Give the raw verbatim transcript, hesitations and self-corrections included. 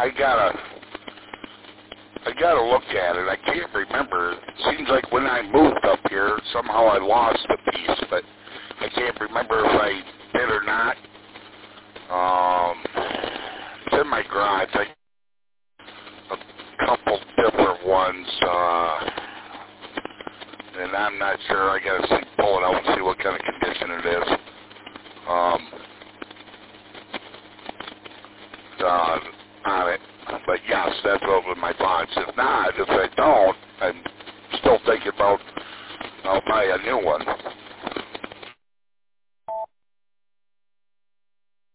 I gotta, I gotta look at it. I can't remember. It seems like when I moved up here, somehow I lost a piece, but I can't remember if I did or not. Um, it's in my garage. I, a couple different ones, uh, and I'm not sure. I gotta see, pull it out and see what kind of condition it is. Um, uh, on it. But yes, that's over my thoughts. If not, if I don't, I'm still thinking about I'll buy a new one.